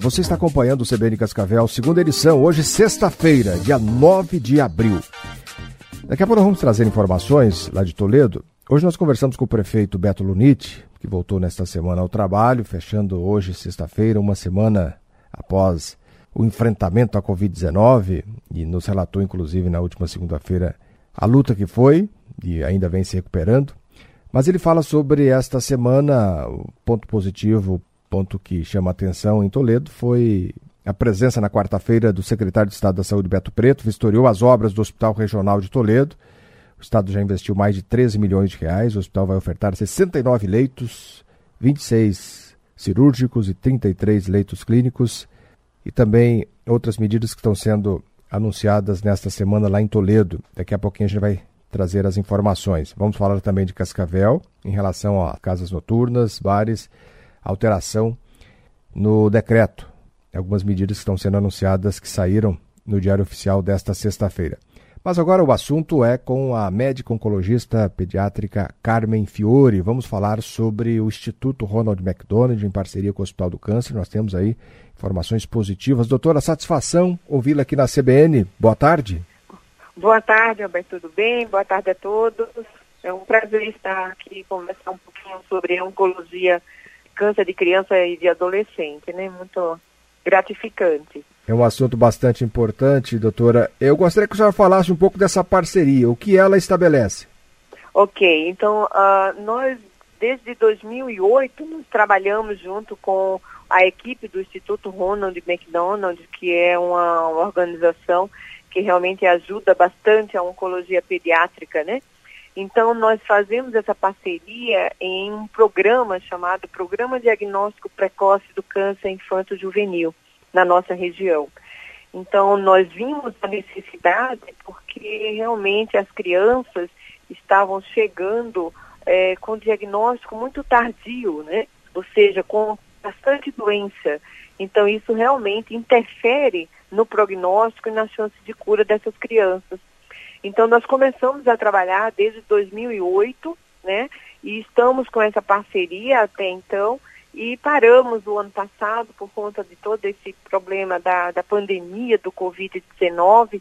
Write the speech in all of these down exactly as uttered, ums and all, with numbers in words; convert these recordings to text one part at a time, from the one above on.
Você está acompanhando o C B N Cascavel, segunda edição, hoje sexta-feira, dia nove de abril. Daqui a pouco nós vamos trazer informações lá de Toledo. Hoje nós conversamos com o prefeito Beto Luniti, que voltou nesta semana ao trabalho, fechando hoje, sexta-feira, uma semana após o enfrentamento à covid dezenove, e nos relatou, inclusive, na última segunda-feira, a luta que foi, e ainda vem se recuperando. Mas ele fala sobre esta semana, o ponto positivo, ponto que chama a atenção em Toledo, foi a presença na quarta-feira do secretário de Estado da Saúde, Beto Preto, vistoriou as obras do Hospital Regional de Toledo. O Estado já investiu mais de treze milhões de reais, o hospital vai ofertar sessenta e nove leitos, vinte e seis cirúrgicos e trinta e três leitos clínicos, e também outras medidas que estão sendo anunciadas nesta semana lá em Toledo. Daqui a pouquinho a gente vai trazer as informações. Vamos falar também de Cascavel, em relação a casas noturnas, bares, alteração no decreto. Algumas medidas que estão sendo anunciadas que saíram no Diário Oficial desta sexta-feira. Mas agora o assunto é com a médica oncologista pediátrica Carmen Fiore. Vamos falar sobre o Instituto Ronald McDonald, em parceria com o Hospital do Câncer. Nós temos aí informações positivas. Doutora, satisfação ouvi-la aqui na C B N. Boa tarde. Boa tarde, Alberto, tudo bem? Boa tarde a todos. É um prazer estar aqui e conversar um pouquinho sobre a oncologia, câncer de criança e de adolescente, né? Muito gratificante. É um assunto bastante importante, doutora. Eu gostaria que a senhora falasse um pouco dessa parceria, o que ela estabelece. Ok, então uh, nós desde dois mil e oito nós trabalhamos junto com a equipe do Instituto Ronald McDonald, que é uma organização que realmente ajuda bastante a oncologia pediátrica, né? Então, nós fazemos essa parceria em um programa chamado Programa Diagnóstico Precoce do Câncer Infanto-Juvenil, na nossa região. Então, nós vimos a necessidade porque realmente as crianças estavam chegando é, com diagnóstico muito tardio, né? Ou seja, com bastante doença. Então, isso realmente interfere no prognóstico e na chance de cura dessas crianças. Então, nós começamos a trabalhar desde dois mil e oito, né? E estamos com essa parceria até então, e paramos o ano passado por conta de todo esse problema da, da pandemia do covid dezenove,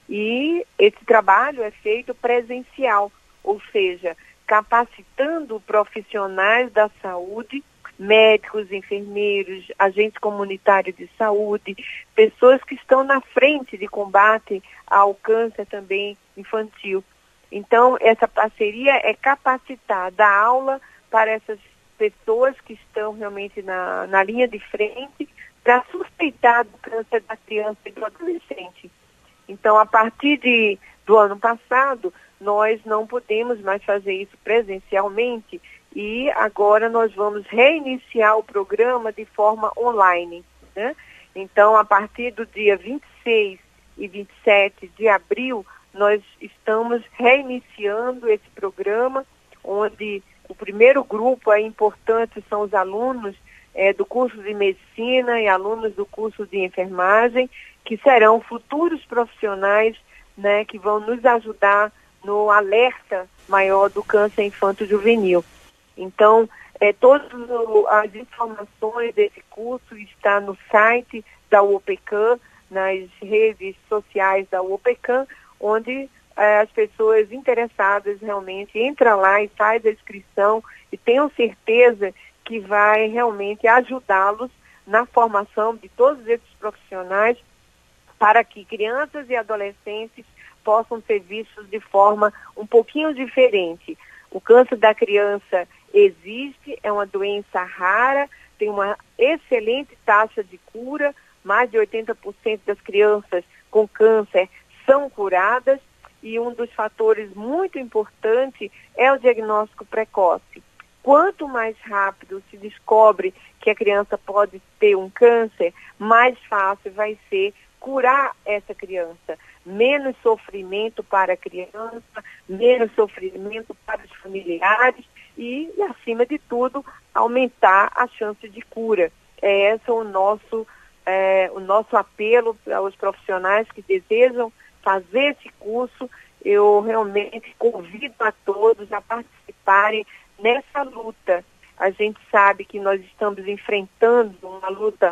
e esse trabalho é feito presencial, ou seja, capacitando profissionais da saúde, médicos, enfermeiros, agentes comunitários de saúde, pessoas que estão na frente de combate ao câncer também infantil. Então, essa parceria é capacitar, dar aula para essas pessoas que estão realmente na, na linha de frente para suspeitar do câncer da criança e do adolescente. Então, a partir de, do ano passado, nós não podemos mais fazer isso presencialmente, e agora nós vamos reiniciar o programa de forma online, né? Então, a partir do dia vinte e seis e vinte e sete de abril, nós estamos reiniciando esse programa, onde o primeiro grupo é importante, são os alunos é, do curso de medicina e alunos do curso de enfermagem, que serão futuros profissionais, né, que vão nos ajudar no alerta maior do câncer infanto-juvenil. Então, é, todas as informações desse curso estão no site da U O P C A M, nas redes sociais da U O P C A M, onde é, as pessoas interessadas realmente entram lá e fazem a inscrição, e tenham certeza que vai realmente ajudá-los na formação de todos esses profissionais, para que crianças e adolescentes possam ser vistos de forma um pouquinho diferente. O câncer da criança existe, é uma doença rara, tem uma excelente taxa de cura, mais de oitenta por cento das crianças com câncer são curadas, e um dos fatores muito importantes é o diagnóstico precoce. Quanto mais rápido se descobre que a criança pode ter um câncer, mais fácil vai ser curar essa criança. Menos sofrimento para a criança, menos sofrimento para os familiares e, acima de tudo, aumentar a chance de cura. É esse o nosso, é, o nosso apelo aos profissionais que desejam fazer esse curso. Eu realmente convido a todos a participarem nessa luta. A gente sabe que nós estamos enfrentando uma luta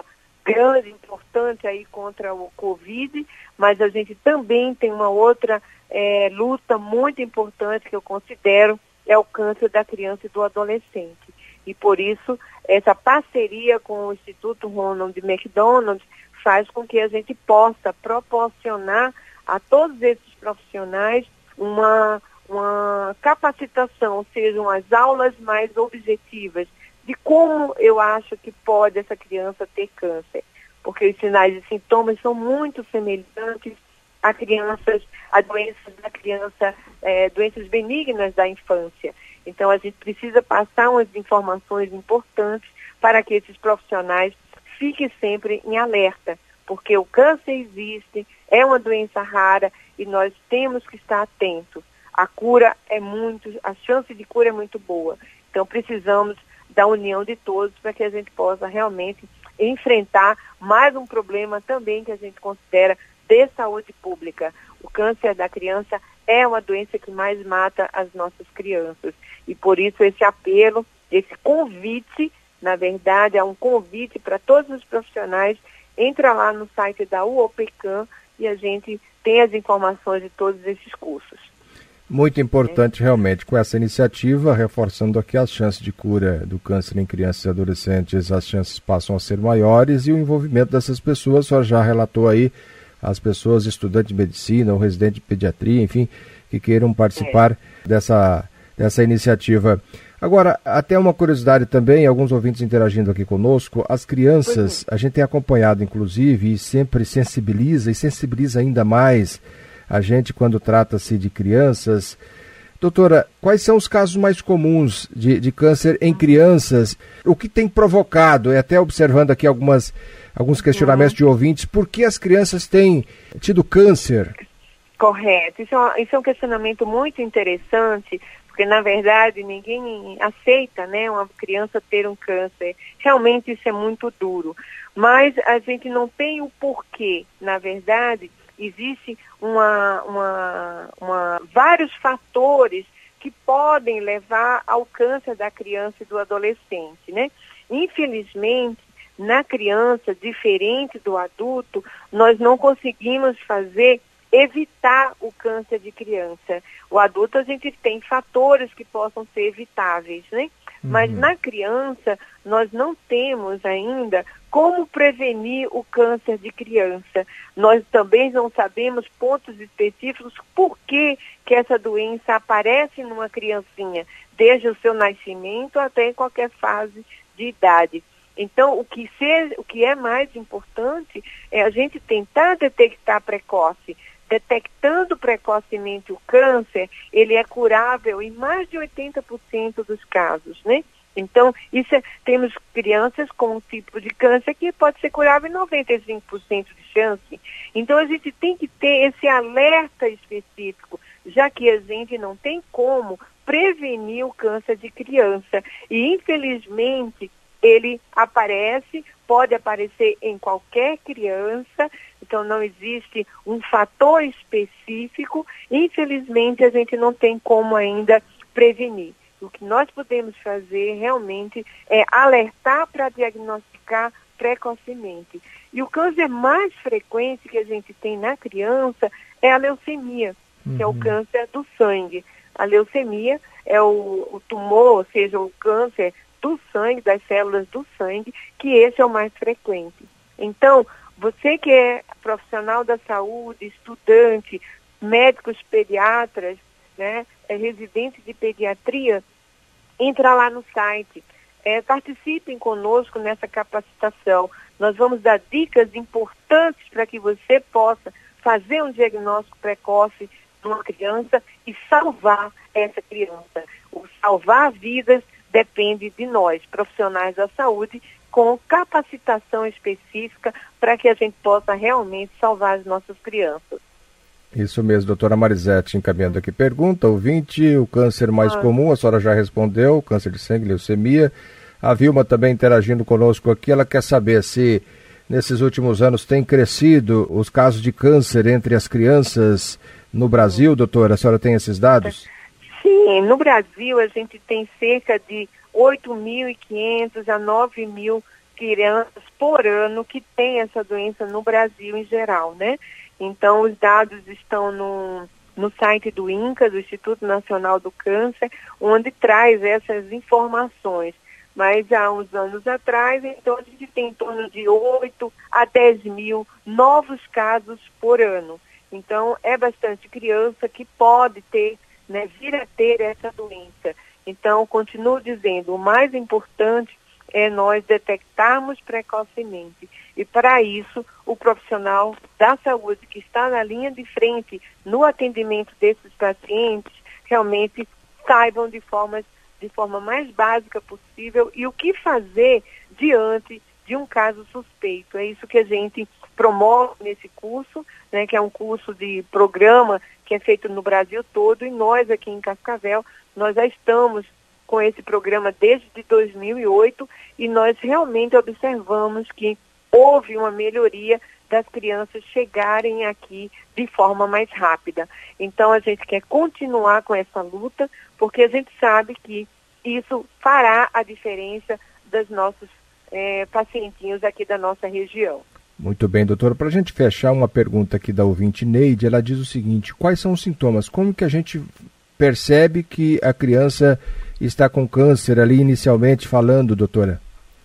grande, importante aí contra o Covid, mas a gente também tem uma outra é, luta muito importante que eu considero, é o câncer da criança e do adolescente. E por isso, essa parceria com o Instituto Ronald McDonald faz com que a gente possa proporcionar a todos esses profissionais uma, uma capacitação, ou seja, umas aulas mais objetivas de como eu acho que pode essa criança ter câncer. Porque os sinais e sintomas são muito semelhantes a crianças, a doenças da criança, é, doenças benignas da infância. Então a gente precisa passar umas informações importantes para que esses profissionais fiquem sempre em alerta, porque o câncer existe, é uma doença rara e nós temos que estar atentos. A cura é muito, a chance de cura é muito boa. Então precisamos da união de todos para que a gente possa realmente enfrentar mais um problema também que a gente considera de saúde pública. O câncer da criança é uma doença que mais mata as nossas crianças. E por isso esse apelo, esse convite, na verdade, é um convite para todos os profissionais. Entra lá no site da U O P C A M e a gente tem as informações de todos esses cursos. Muito importante é. realmente com essa iniciativa, reforçando aqui as chances de cura do câncer em crianças e adolescentes, as chances passam a ser maiores e o envolvimento dessas pessoas, a senhora já relatou aí, as pessoas estudantes de medicina ou residentes de pediatria, enfim, que queiram participar é. dessa, dessa iniciativa. Agora, até uma curiosidade também, alguns ouvintes interagindo aqui conosco, as crianças, a gente tem acompanhado inclusive e sempre sensibiliza e sensibiliza ainda mais a gente quando trata-se de crianças. Doutora, quais são os casos mais comuns de, de câncer em crianças? O que tem provocado, e até observando aqui algumas, alguns questionamentos de ouvintes, por que as crianças têm tido câncer? Correto, isso é, um, isso é um questionamento muito interessante, porque na verdade ninguém aceita, né, uma criança ter um câncer. Realmente isso é muito duro, mas a gente não tem o porquê. Na verdade, existe uma, uma, uma, vários fatores que podem levar ao câncer da criança e do adolescente, né? Infelizmente, na criança, diferente do adulto, nós não conseguimos fazer evitar o câncer de criança. O adulto, a gente tem fatores que possam ser evitáveis, né? Uhum. Mas na criança, nós não temos ainda como prevenir o câncer de criança. Nós também não sabemos pontos específicos por que, que essa doença aparece numa criancinha, desde o seu nascimento até em qualquer fase de idade. Então, o que, ser, o que é mais importante é a gente tentar detectar precoce. Detectando precocemente o câncer, ele é curável em mais de oitenta por cento dos casos, né? Então, isso é, temos crianças com um tipo de câncer que pode ser curável em noventa e cinco por cento de chance. Então, a gente tem que ter esse alerta específico, já que a gente não tem como prevenir o câncer de criança. E, infelizmente, ele aparece, pode aparecer em qualquer criança, então não existe um fator específico. Infelizmente, a gente não tem como ainda prevenir. O que nós podemos fazer realmente é alertar para diagnosticar precocemente. E o câncer mais frequente que a gente tem na criança é a leucemia, uhum. que é o câncer do sangue. A leucemia é o, o tumor, ou seja, o câncer do sangue, das células do sangue, que esse é o mais frequente. Então, você que é profissional da saúde, estudante, médicos pediatras, né, é residente de pediatria, entra lá no site, é, participem conosco nessa capacitação. Nós vamos dar dicas importantes para que você possa fazer um diagnóstico precoce numa criança e salvar essa criança. O salvar vidas depende de nós, profissionais da saúde, com capacitação específica para que a gente possa realmente salvar as nossas crianças. Isso mesmo, doutora Marisete, encaminhando aqui pergunta, ouvinte, o câncer mais ah. comum, a senhora já respondeu, câncer de sangue, leucemia. A Vilma também interagindo conosco aqui, ela quer saber se nesses últimos anos tem crescido os casos de câncer entre as crianças no Brasil, doutora, a senhora tem esses dados? Sim, no Brasil a gente tem cerca de oito mil e quinhentos a nove mil crianças por ano que têm essa doença no Brasil em geral, né? Então, os dados estão no, no site do INCA, do Instituto Nacional do Câncer, onde traz essas informações. Mas há uns anos atrás, então, a gente tem em torno de oito a dez mil novos casos por ano. Então, é bastante criança que pode ter, né, vir a ter essa doença. Então, continuo dizendo, o mais importante é nós detectarmos precocemente. E, para isso, o profissional da saúde que está na linha de frente no atendimento desses pacientes, realmente saibam de forma, de forma mais básica possível e o que fazer diante de um caso suspeito. É isso que a gente promove nesse curso, né, que é um curso de programa que é feito no Brasil todo, e nós aqui em Cascavel, nós já estamos com esse programa desde dois mil e oito e nós realmente observamos que houve uma melhoria das crianças chegarem aqui de forma mais rápida. Então a gente quer continuar com essa luta, porque a gente sabe que isso fará a diferença dos nossos é, pacientinhos aqui da nossa região. Muito bem, doutora. Para a gente fechar, uma pergunta aqui da ouvinte Neide, ela diz o seguinte: quais são os sintomas? Como que a gente percebe que a criança está com câncer ali inicialmente falando, doutora?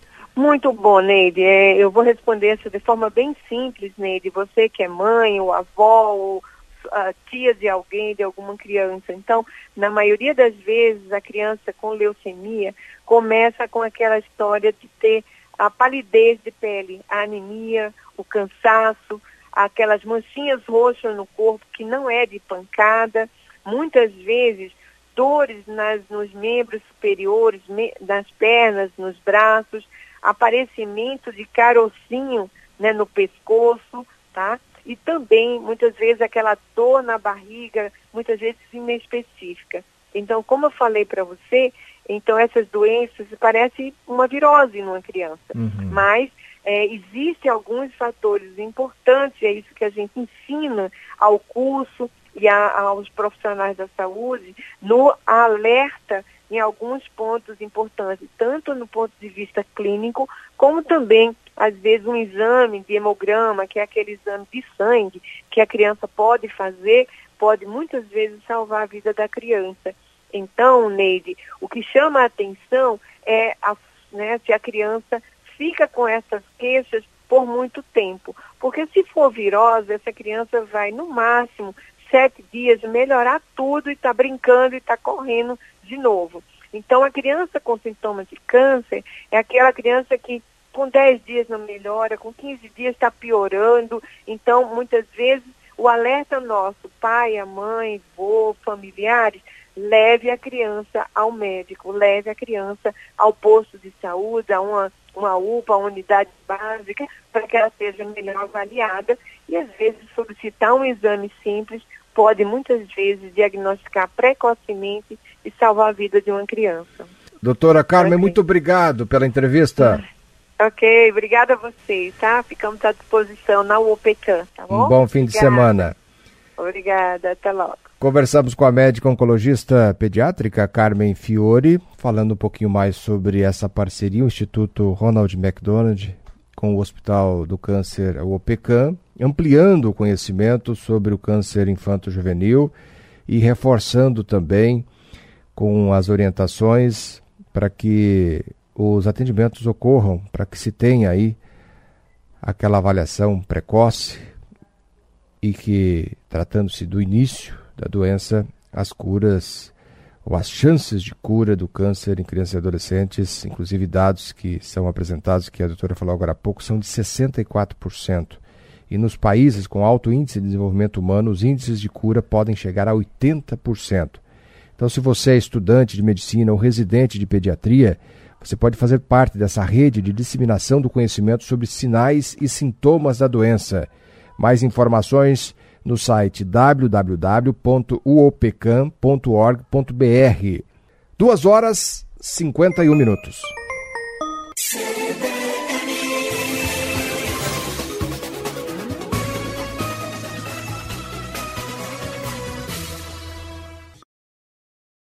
Muito bom, Neide. É, eu vou responder isso de forma bem simples, Neide. Você que é mãe, ou avó, ou a tia de alguém, de alguma criança. Então, na maioria das vezes, a criança com leucemia começa com aquela história de ter a palidez de pele, a anemia, o cansaço, aquelas manchinhas roxas no corpo que não é de pancada, muitas vezes dores nas, nos membros superiores, me, nas pernas, nos braços, aparecimento de carocinho, né, no pescoço, tá? E também, muitas vezes, aquela dor na barriga, muitas vezes inespecífica. Então, como eu falei para você, então essas doenças parecem uma virose numa criança. Uhum. Mas é, existem alguns fatores importantes, é isso que a gente ensina ao curso e a, aos profissionais da saúde, no alerta em alguns pontos importantes, tanto no ponto de vista clínico, como também, às vezes, um exame de hemograma, que é aquele exame de sangue que a criança pode fazer, pode muitas vezes salvar a vida da criança. Então, Neide, o que chama a atenção é a, né, se a criança fica com essas queixas por muito tempo. Porque se for virose, essa criança vai, no máximo, sete dias melhorar tudo e está brincando e está correndo de novo. Então, a criança com sintomas de câncer é aquela criança que com dez dias não melhora, com quinze dias está piorando. Então, muitas vezes, o alerta nosso, pai, a mãe, vô, familiares, leve a criança ao médico, leve a criança ao posto de saúde, a uma, uma U P A, uma unidade básica, para que ela seja melhor avaliada e, às vezes, solicitar um exame simples pode, muitas vezes, diagnosticar precocemente e salvar a vida de uma criança. Doutora Carmen, okay. Muito obrigado pela entrevista. Ok, obrigada a vocês, tá? Ficamos à disposição na U O P C A M, tá bom? Um bom fim de Obrigada. semana. Obrigada, até logo. Conversamos com a médica oncologista pediátrica Carmen Fiore, falando um pouquinho mais sobre essa parceria, o Instituto Ronald McDonald com o Hospital do Câncer, o O P C A M, ampliando o conhecimento sobre o câncer infanto-juvenil e reforçando também com as orientações para que os atendimentos ocorram, para que se tenha aí aquela avaliação precoce e que, tratando-se do início da doença, as curas ou as chances de cura do câncer em crianças e adolescentes, inclusive dados que são apresentados, que a doutora falou agora há pouco, são de sessenta e quatro por cento. E nos países com alto índice de desenvolvimento humano, os índices de cura podem chegar a oitenta por cento. Então, se você é estudante de medicina ou residente de pediatria, você pode fazer parte dessa rede de disseminação do conhecimento sobre sinais e sintomas da doença. Mais informações no site w w w ponto u o p c a m ponto org ponto b r. duas horas e cinquenta e um minutos.